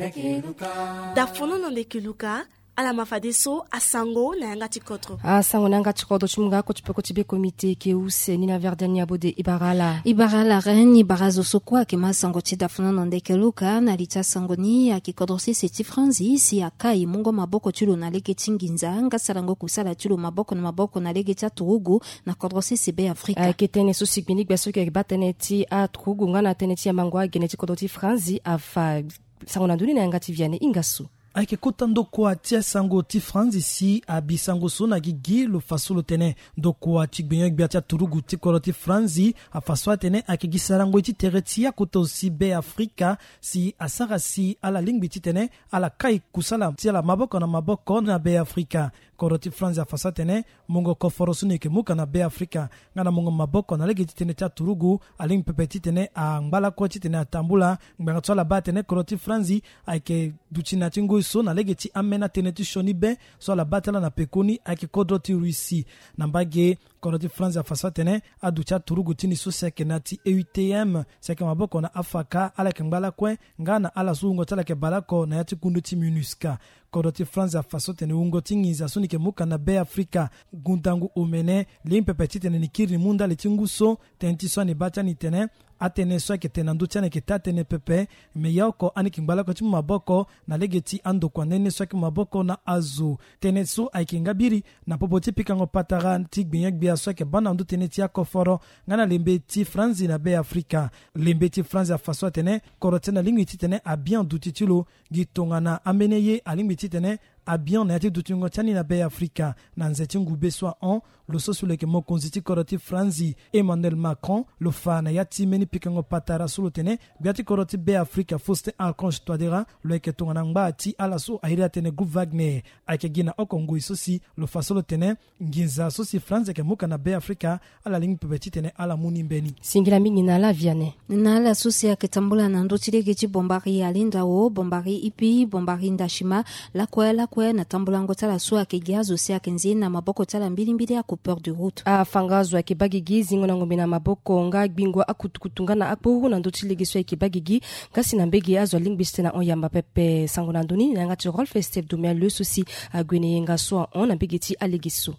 dafono nande kiluka ala mafadiso asango na yanga chikotro. Asango na yanga chikotro chimunga ko chipeko chibe komite ke use nina verdania bode ibarala. Ibarala reni barazo sokwa ke masango chi dafono nande kiluka na licha sangoni akikodrosi seti franzi si akai mungo maboko chulo na lege chinginza ngasarango kusala chulo maboko na lege cha turugu na kodrosi sebe Afrika. Ketene susigbinik beso ke bateneti a turugu ngana teneti ya mangwa geneti kodroti franzi afa sango na duni na yanga tiviane ingasu. Aike kutando kwa tia sango ti franzi si abisango sona gigi lo fasolo tene do kwa chigbenyo gbiatia turugu ti koroti franzi afaswa tene ake gisarango ti teretia kuto si be Afrika si asara si ala lingbi ti tene ala kai kusala ti ala maboko na be Afrika koroti franzi afaswa tene mungo koforosu ke muka na be Afrika ngana mungo maboko na legi ti tene tia turugu aling pepe ti tene a ngbala kwa ti tene atambula ngbanga tsola ba tene koroti franzi aike duchina tingu so na lege ti amena teneti shoni be so la batala na pekoni ake kodro ti Russi na mbage koroti franzi afaswa tene aducha turugu tini so seke na ti EUTM seke maboko na afaka ala ke ngbala kwe ngana ala su ungo tala ke balako na yati kundu ti MINUSCA koroti franzi afaswa tene ungo ti ngiza so nike muka na be Afrika gundangu umene limpepe ti tene ni kiri munda le tingu so tenti so ni bacha ni tene atene so ke tenandu chane ke tatene pepe me yoko ani kimbala ko timu maboko na legeti ando kwa nene so ke maboko na azu tene so aikinga biri na popoti pikango patara tigbiyak bia so ke bana ndu tene ti akoforo ngana lembe ti franzi na be Afrika lembe ti franzi afaso tene korotena lingwi ti tene a bien dutitulo gitongana ameneye alingwi ti tene abian na yati dutungo chani na be Afrika na nzeti ngube swa on lo so suleke mo konziti koroti franzi Emmanuel Macron lo fa na yati meni pikango patara sulu tene biati koroti be Afrika foste Archange Touadéra lo eke tonga na ngba ati ala so aira tene groupe Wagner ake gina okongo isosi lo fa solo tene nginza sosi franzi ke muka na be Afrika ala lingi pepeti tene ala muni mbeni singila mingi na la viane na la sosi aketambula na ndotile geji bombari alinda o bombari ipi bombari ndashima la kwela na tambulango tala so akegiazo si akenzi na maboko tala mbili ya coupeur de route fangazo akibagigi zingo na ngombe na maboko nga gbingwa akutukutunga na akpo na ndotile so akibagigi kasi na mbegi azo lingbiste na oyamba pepe sango na ndoni na ngati Rolf Steve Dumia le souci agwene nga so on na mbegeti alegiso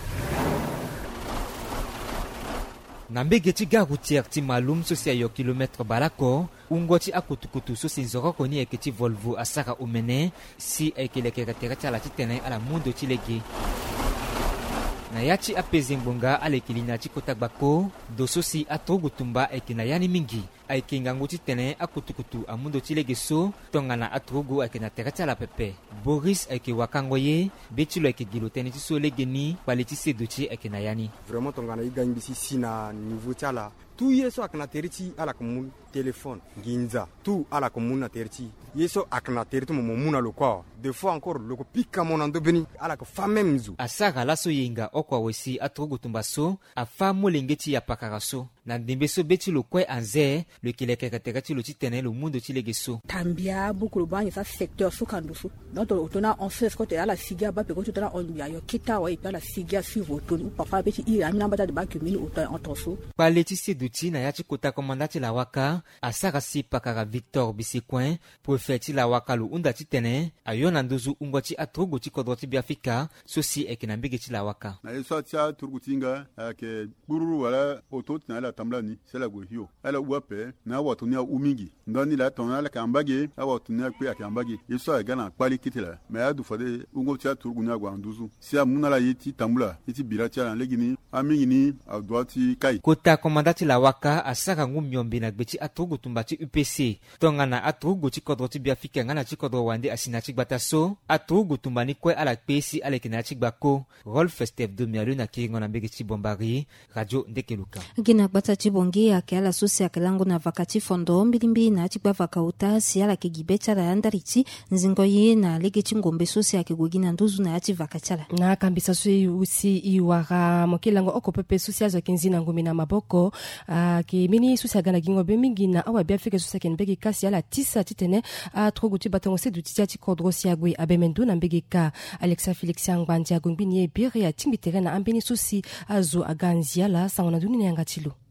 na mbegeti garu ti malum sosi ayo kilometre balako ungoti akutukutu sosi nzoro koni eketi Volvo asaka umene si ekelekeka terata la titene ala mundo tilegi na yachi apezi mbonga alekilina chikotagbako dososi atogutumba ekina yani mingi aikinga nguti tene akutukutu amundo tilegeso tongana atrugu akina terata la pepe Boris eke wakangoye betilo eke giloteni tiso legeni paleti sedochi ekina yani vraiment tongana igangisi sina niveau tala tu yeso akna teriti ala komun téléphone ginza tu ala komun na teriti yeso akna teriti mo muna lokwa des fois encore loko pika monando beni ala ko famemzu asaka laso yenga okwa wesi atrugu tumbaso afa molengeti ya pakaraso na ndembeso beti lokwe anze le kileke teriti lo titene lo mundo tilegeso tambia beaucoup le banya sa secteur sokandusu donc otona on fait ce que ala sigia ba pe ko tona on ya yo kita wa ipa la sigia sur otoni papa beti i amina bata de ba kemini otonso paleti seduti na yachi kota komandati la waka asaka si pakara Victor Bisecoin profeti la waka lo unda titene ayona ndozu ungoti atrugu ti kodroti biafika sosi ekina mbegeti la waka na yeso tia turgutinga ke bururu wala otot na la tamlani sela go hiyo ala wape na watonia umingi ndani la tona la kambage awatonia kwe akambage yeso gana kwali kitela me adu fade ungoti aturgunya gwa nduzu sia munala yiti tambula yiti biratia la legini amingi ni adwati kai kota komandati la waka asaka ngumyombe na gbeti atrugu tumbati UPC tongana atrugu ti kodroti biafika ngana ti kodro wande asina ti gbataso atrugu tumbani kwe ala pesi ale kina ti gbako Rolf Steve Dumia na kiringo na mbegeti bombari radio ndekeluka gina gbata ti bongi akela sosi akelango na vakati fondo mbilimbi na ti bavaka uta si ala ke gibecha la andariti nzingo ye na legeti ngombe sosi akegogina nduzu na ati vakachala na kambisa so usi iwara mokelango okopepe sosi azo kenzina ngombe na maboko ke mini susi agana gingo be mingi na awa biafika susi kenbegi kasi ala tisa titene troguti batongo sedu titi kodrosi agwe abemendu na mbegi ka Alexa Felix Angbandia gongbini bire ya timbitere na ambeni susi azo aganziala sangona duni na ngatilu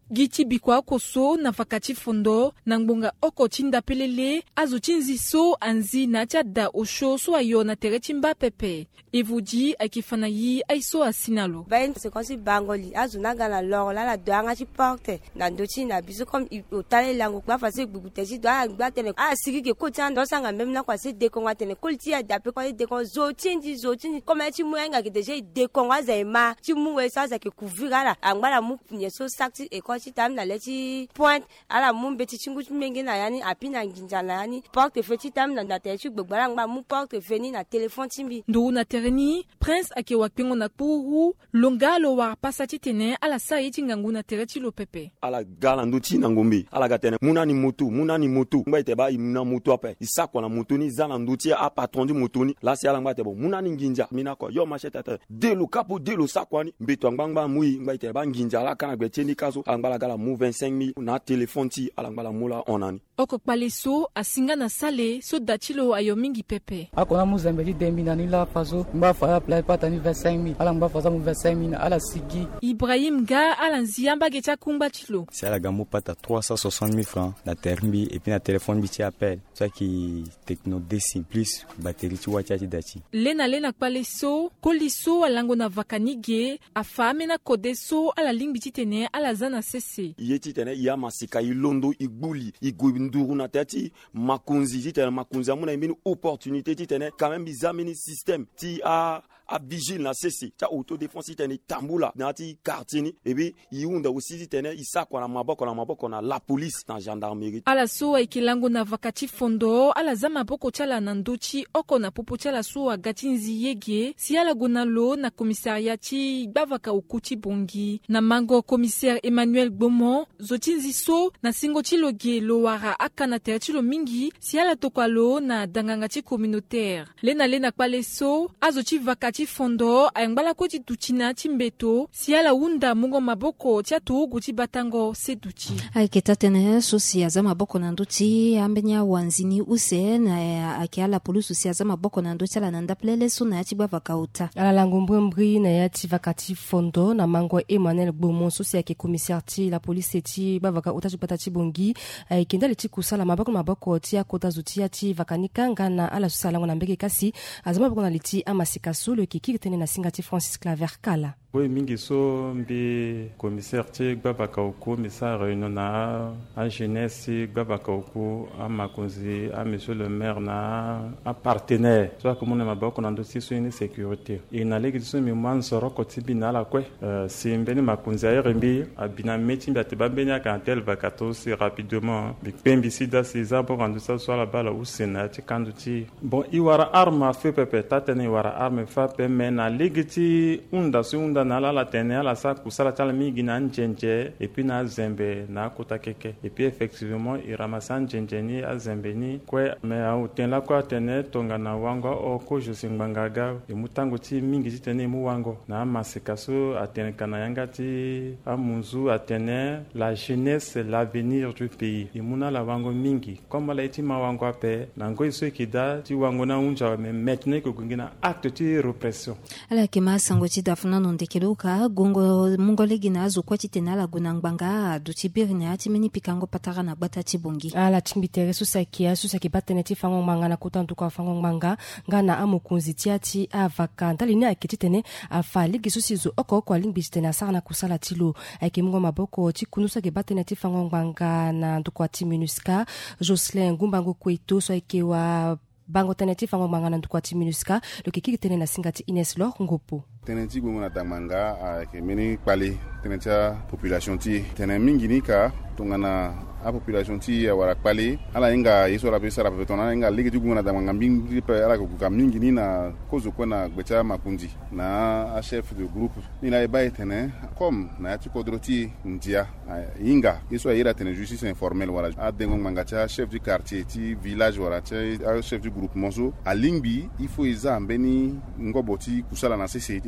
giti bikwa koso na vakati fondo na ngbonga oko tinda pelele azo tinziso anzi na tada osho so ayo na tereti mba pepe evudi akifana yi aiso asinalo bain se konsi bangoli azo na gana lor la doanga ci porte na ndoti na biso comme otale lango kwa fase gbugutezi do agba tene sigi ke kotia ndo sanga même na kwa se dekonga tene kolti ya dape kwa dekon zotindi comme ti muenga ke deja dekonga zema ti muwe sa za ke kuvira la angba mu nyeso sakti e ko ti tam na leti point ala mu beti chingu mengi na yani apina nginja na yani porte feti tam na te ti gbogbara ngba mu porte feni na téléphone timbi ndo na tereni prince ake wakpengo na puru longalo wa pasati tene ala sa iti ngangu na tereti lo pepe ala gala nduti na ngombe ala gatene munani moto ngba ite ba imuna moto ape isakwa na moto ni zana nduti a patron di moto ni la si ala ngba te bon munani nginja mina ko yo machete te de lo capo de lo sakwani mbeto ngba mui ngba ite ba nginja la kana gbe teni kaso ala ngba la gala mu 25000 na téléphone ti ala ngba la mula onani oko paleso asinga na sale so datilo ayo mingi pepe akona muzembe di demina ni la fazo ngba fa play patani 25000 ala ngba fa za mu 25000 ala sigi Ibrahim ga ala nziamba gecha kumba tilo si ala gamu pata 360 000 francs na termbi et puis na téléphone bi ti appel ça qui techno décim plus batterie ti wacha ti dati lena paleso koliso alango na vakanige afame na kodeso ala lingbi ti tene ala zana sese yeti tene ya masika ilondo igbuli igunduru na tati makunzi ti tene makunzi amuna imini opportunité ti tene quand même bizamini système ti a vigile na sese ta autodéfense tene tambula na ti quartier et puis iunda aussi tene isakwa na maboko na la police na gendarmerie ala so ikilango na vakati fondo ala zama boko chala na ndochi oko na popo chala so agatinzi yege si ala gonalo na commissariat bavaka ukuti bongi na mango commissaire Emmanuel Beaumont zotinzi so na singo chiloge loara akana terchilo mingi si ala tokwalo na dangangati communautaire lena kwale so azochi vakati fondo ayangala koti tuchina timbeto si ala unda mungo maboko tia tuugu ti batango seduchi aiketa tene sosi aza maboko na nduti ambenya wanzini use na akiala polusu si aza maboko na nduti ala nanda plele so na yati bavakauta ala langombwembri na yati vakati fondo na mango Emmanuel Beaumont sosi ake commissaire ti la police ti bavakauta ti patati bongi aikenda leti kusala maboko ti akota zuti yati vakanika ngana ala sosi alango na mbeke kasi aza maboko na leti amasika solo kiki tene na singati Francis Claver Kala oui mingi so mbi commissaire ti gbabaka oku misa réunion na a jeunesse gbabaka oku a makonzi a monsieur le maire na a partenaire so akomona maboko na ndosi so ni sécurité e na legi so mi man soro ko tibi na la kwe si mbeni makonzi a rembi abina meti mbi ateba benya ka tel vakato si rapidement bi pembi sida seza bo kandu sa so la bala usena ti kandu ti bon iwara arme fe pepe tatene iwara arme fa pe mena legi ti unda na la tene ala sa kusala tala mingi na njenje et puis na zembe na kota keke et puis effectivement il ramassa njenje ni a zembe ni kwe me a uten la kwa tene tonga na wango oko josingangaga e mutango ti mingi ti tene mu wango na masikaso atene kana yanga ti amunzu atene la jeunesse l'avenir du pays e muna la wango mingi comme la ti ma wango ape na ngo iso kida ti wango na unja me maintenant ko ngina acte ti repression ala kema sango ti dafuna no ndekeluka gongo mungolegi na azo kwati tena la gunangbanga duti birne ati mini pikango patara na gbata ti bongi ala timbitere susaki batene ti fango manga na kutantu kwa fango manga ngana amukunzi ti ati avaka ndalini akiti tene afali gisusizo oko kwa lingbi tene asara na kusala tilo aikimungo maboko ti kunusa ke batene ti fango manga na ndukwa ti minuska Jocelyn Ngumbango Kweito so aikewa bango tene ti fango manga na ndukwa ti minuska lo kiki tene na singati Ines Lor Ngopo tenenti gongo na tamanga ke meni pale tenenti population ti tenen mingi ni ka tongana a population ti wara pale ala inga yeso la pesa la petona inga legi gongo na tamanga mingi pe ala ko ka mingi ni na kozo ko na gbecha makundi na a chef de groupe ni na eba tenen comme na ti kodroti ndia inga yeso ira tenen justice informelle wala a dengo manga cha chef du quartier ti village wala cha chef du groupe monso a lingbi il faut isa mbeni ngoboti kusala na CCT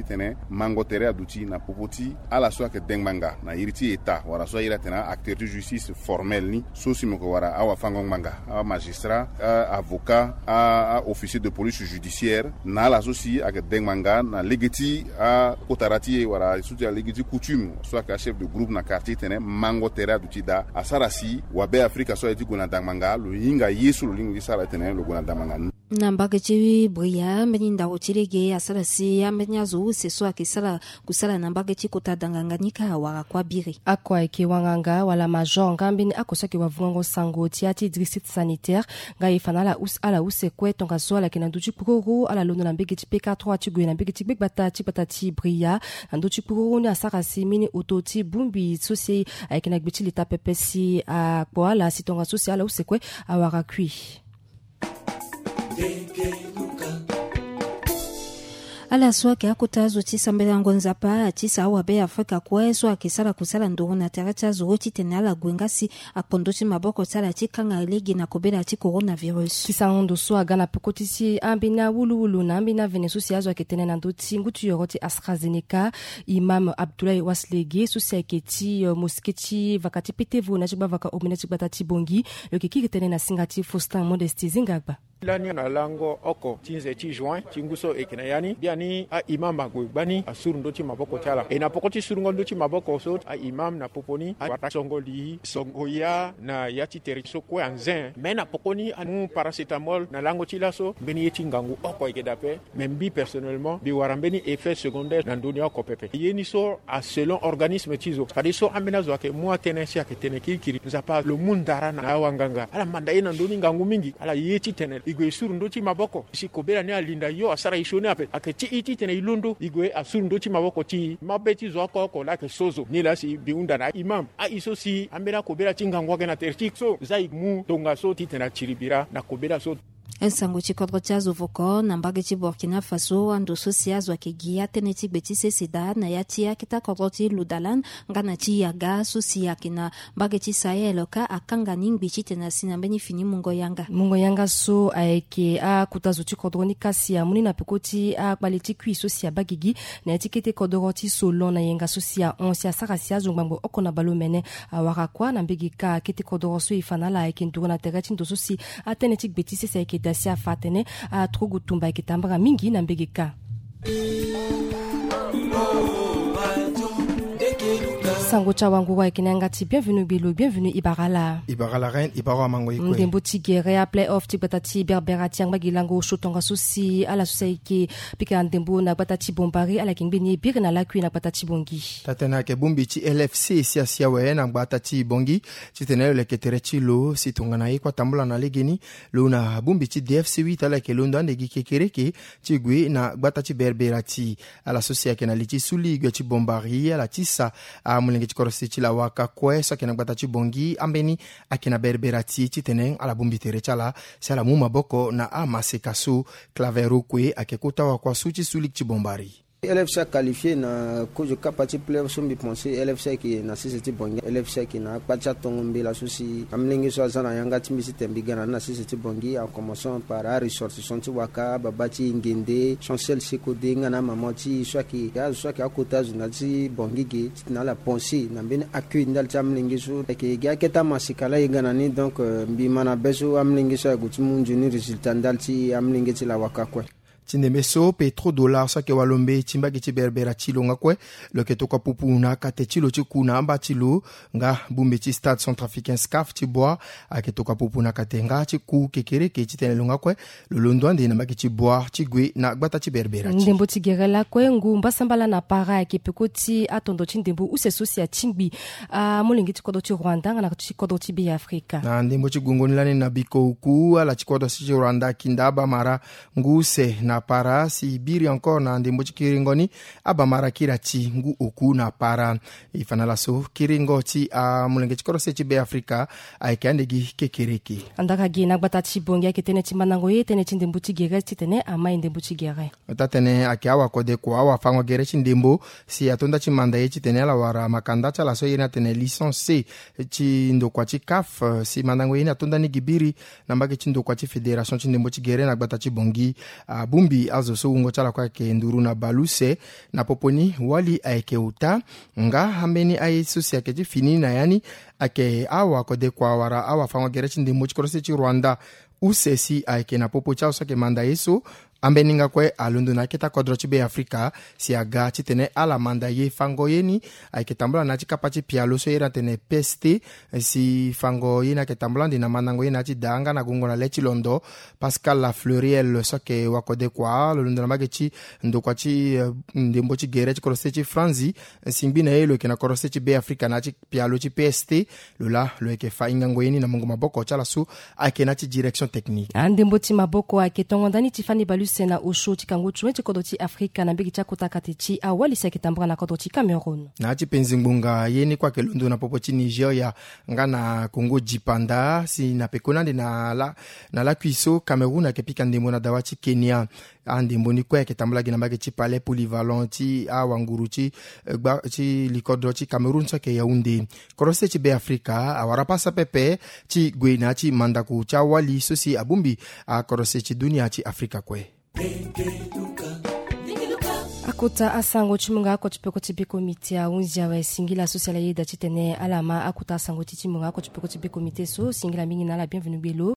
tene mango tere aduti na popoti ala so ke dengmanga na iriti eta wara so ira tena acteur de justice formel ni so simo ko wara awa fango manga a magistrat a avocat a officier de police judiciaire na la so si ak dengmanga na legeti a kotarati wara suti a legeti coutume so ka chef de groupe na quartier tene mango tere aduti da asarasi wabe afrika so eti gona dangmanga lo yinga yesu lo lingi sala tene lo gona dangmanga na mbagechi bria meninda ochirege asarasi amenya zo seso akisala kusala na mbagechi kotadanganganyika wara kwa biri akwa eke wanganga wala major ngambini akosaki wavungo sango tiati district sanitaire nga ifanala ala usekwe tonga zola kina nduchi pururu ala lono na mbegechi PK3 tigwe na mbegechi begbata patati bria nduchi pururu ni asarasi mini ototi bumbi sosi akina gbechi lita pepesi akwa ala sitonga sosi ala usekwe awara kui ala swake akutazo tisambela ngonzapa tisa awabe Afrika kweso akisala kusala ndoro na taracha zoti tenala gwengasi akondochi maboko sala tikanga legi na kobela ti coronavirus tisangondo so agana pekotisi ambina wuluwulu na ambina venesusi azo aketene na ndoti ngutu yoroti AstraZeneca Imam Abdoulaye Waslege susi aketi mosketi vakati petevo na chigba vaka omina chigbata tibongi lokiki ketene na singati Faustin Modesti Zingagba lani na lango oko tinze ti juin tinguso ekina yani biani a imam agwe bani asuru ndoti maboko tala e na pokoti surungo ndoti maboko so a imam na poponi a watasongoli songoya na yati teriso ko anzen mena pokoni anu paracetamol na lango tilaso beni yeti ngangu oko ekedape membi personnellement bi warambeni effet secondaire na ndoni oko pepe yeni so a selon organisme tizo kadiso amenazo ake moi tenesi ake tenekiri nzapa le mundara na wanganga ala mandaye na ndoni ngangu mingi ala yeti tenel igwe suru ndochi maboko si kobela ne alinda yo asara ishone ape aketi iti tene ilundo igwe asuru ndochi maboko ti mabeti zo ko la ke sozo ni la si biunda na imam a iso si ambera kobela tinga ngwa na tertik so zai mu tonga so ti tena chiribira na kobela so ensango chikodro chazo voko na mbagechi Burkina Faso ando sosiazo akegia teneti betise sida na yatia kita kodroti ludalan ngana chi yaga sosia kina mbagechi Sahel ka akanga ningbichi tena sinambeni fini mungo yanga so aeke a kutazo chikodroni kasi ya muni na pekoti a kwaliti kui sosia bagigi na etikete kodroti solo na yenga sosia onsia sarasia zongbango okona balomene awara kwa na mbegika kete kodroso ifanala aeke ndurona tereti ndo sosi a teneti betise sa aeke dasia fatene a trogutumba ekitambara mingi na mbegeka sango cha wangu wa kinangati bienvenue bilo bienvenue Ibarala reine Ibara mango ikwe ndembo tigere a playoff tibetati berberati yang magilango shotonga susi ala susaiki pika ndembo na batati bombari ala kingbeni bir na lakwi na batati bongi tatena ke bumbi ti LFC sia we na batati bongi titenelo le keterechi lo sitonga na ikwa tambula na legeni lo na bumbi ti DFC 8 ala ke londo ndegi kekereke tigwe na batati berberati ala susia ke na liti suli gati bombari ala tisa a ngechikorosi chila waka kwesa kena gbatachi bongi ambeni akina berberati chiteneng ala bumbi terechala sala muma boko na amasekasu klaveru kwe akekuta wakwa suchi sulik chibombari LFC qualifié na kujo kapati player sombi pensé LFC qui na sisi bongi LFC qui na pacha tongombi la souci amlingi so zana yanga timisi tembigana na sisi bongi en commençant par a ressorti sonti waka babati ngende chancel sikode ngana mamoti so qui akota zunati bongi ge na la pensée na ben accueil ndal tamlingi so ke ga keta masikala ngana ni donc mbi mana beso amlingi so gutimunju ni résultat ndalti amlingi ti la waka kwa Tindemeso $, sake walombe chimbagi chiberbera chilonga kwe loketo kwa pupuna kate chilo chikuna amba chilo nga bumbe chi stade centrafricain SCAF chibwa aketoka pupuna katenga chiku kekereke chitenelonga kwe lolondwande na magi chibwa chigwe na gbata chiberbera ndembo tigerela kwe ngumba sambala na para ekipekoti atondo chindembo use sosia chingbi molingi chikodo chi Rwanda na chikodo chi bi Afrika na ndembo chigungonilane na biko uku ala chikodo chi Rwanda kindaba mara nguse na para si biri encore na ndembo chikiringoni abamara kirati ngu oku na para ifanala so kiringo ti mulenge chikoro se chi be Afrika aikandegi kekereke andaka gina gbata chi bongia ketene chi manango ye tene chi ndembo chi gere chi tene ama ndembo chi gere tatene akiawa kode ko awa fango gere chi ndembo si atonda chi manda ye chi tene la wara makanda cha la so yena tene licence chi ndokwa chi CAF si manango yena atonda ni gibiri na mbage chi ndokwa chi federation chi ndembo chi gere na gbata chi bongi bumbi abumbi azo so ungo chala kwake nduru na baluse na poponi wali aeke uta nga hambeni ai susi yake jifini na yani ake awa kode kwa wara awa fangwa gerechi ndi mochikorose chi Rwanda usesi aeke na popo chao soke manda yesu ambeninga kwe alundu na kita kodro chibe Afrika si aga chitene ala manda ye fango yeni aike tambula na chikapachi pialuso yera tene peste si fango yena ke tambula ndina manango yena chi danga na gungo na lechi londo Pascal la Fleuriel soke wakode kwa lundu na magechi ndo kwa chi ndembo chi gerechi korosechi Franzi simbi na yelo kena korosechi be Afrika na chi pialo chi peste lula loeke fa ingango yeni na mungu maboko chala su aike na chi direction technique andembo chi maboko aike tongondani Tiffany Balus na ushu chikangu chwe chikodoti Afrika na mbiki chakota katichi awali sekitambura na kodoti Cameroon na chipenzi ngunga yeni kwa kelundu na popochi Nigeria ngana Kongo jipanda si na pekonande na la kuiso Cameroon na kepika ndembo na dawachi Kenya andembo ni kwa ketambula gina mbaki chipale polyvalenti awanguru chi likodro chi Cameroon soke Yaoundé korose chi be Afrika awarapasa pepe chi gwena chi mandaku cha wali sosi abumbi korose chi dunia chi Afrika kwe akuta asango chimunga ko chipeko chibeko mitia unzia wa singila social yeda chitene alama akuta asango chimunga ko chipeko chibeko miteso singila mingi na la bienvenue belo